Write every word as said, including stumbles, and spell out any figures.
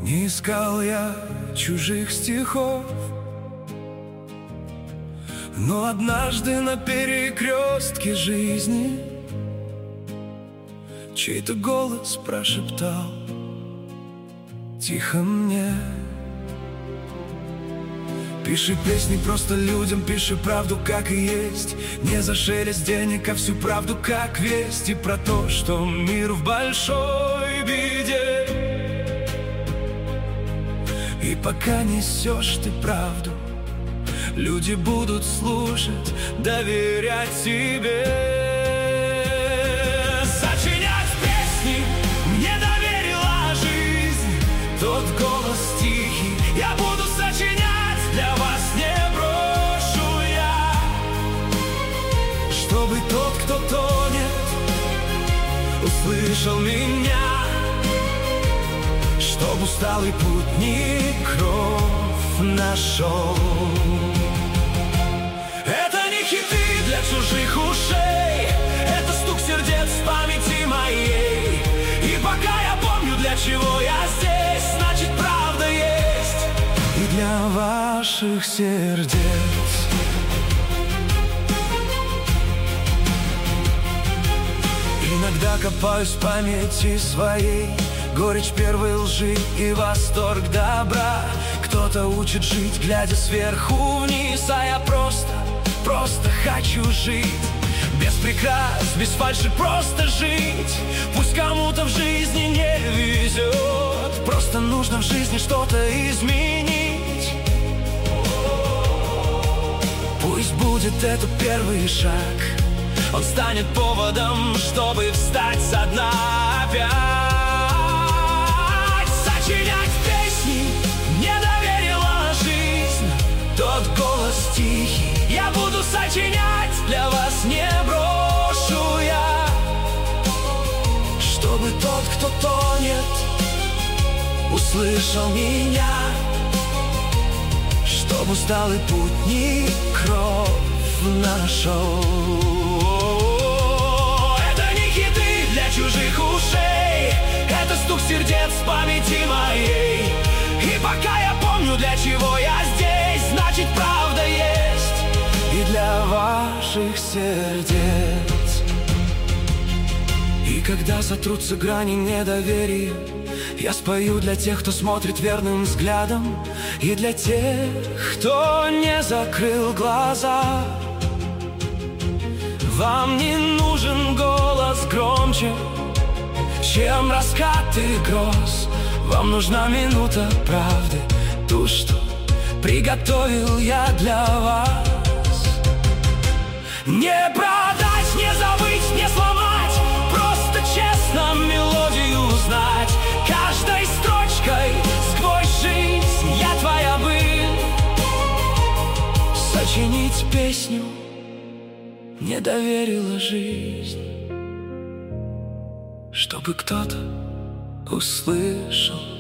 Не искал я чужих стихов, но однажды на перекрестке жизни чей-то голос прошептал тихо мне: пиши песни просто людям, пиши правду, как и есть. Не за шелест денег, а всю правду, как весть. И про то, что мир в большой беде. И пока несешь ты правду, люди будут слушать, доверять тебе. Сочинять песни мне доверила жизнь, тот голос тихий я буду сочинять, для вас не брошу я. Чтобы тот, кто тонет, услышал меня, чтоб усталый путник кров нашел. Это не хиты для чужих ушей, это стук сердец в памяти моей. И пока я помню, для чего я здесь, значит, правда есть и для ваших сердец. Иногда копаюсь в памяти своей, горечь первой лжи и восторг добра. Кто-то учит жить, глядя сверху вниз, а я просто, просто хочу жить без прикрас, без фальши, просто жить. Пусть кому-то в жизни не везет, просто нужно в жизни что-то изменить. Пусть будет это первый шаг, он станет поводом, чтобы встать со дна опять. Сочинять песни мне доверила жизнь, тот голос тихий я буду сочинять, для вас не брошу я. Чтобы тот, кто тонет, услышал меня, чтобы усталый путник кровь нашел. Это не хиты для чужих ушей, это стук сердец в памяти моей. И пока я помню, для чего я здесь, значит, правда есть и для ваших сердец. И когда сотрутся грани недоверия, я спою для тех, кто смотрит верным взглядом, и для тех, кто не закрыл глаза. Вам не нужен голос громче, чем раскаты гроз. Вам нужна минута правды, ту, что приготовил я для вас. Не продать, не забыть, не сломать, просто честно мелодию узнать. Каждой строчкой сквозь жизнь я твоя был. Сочинить песню мне доверила жизнь, чтобы кто-то услышал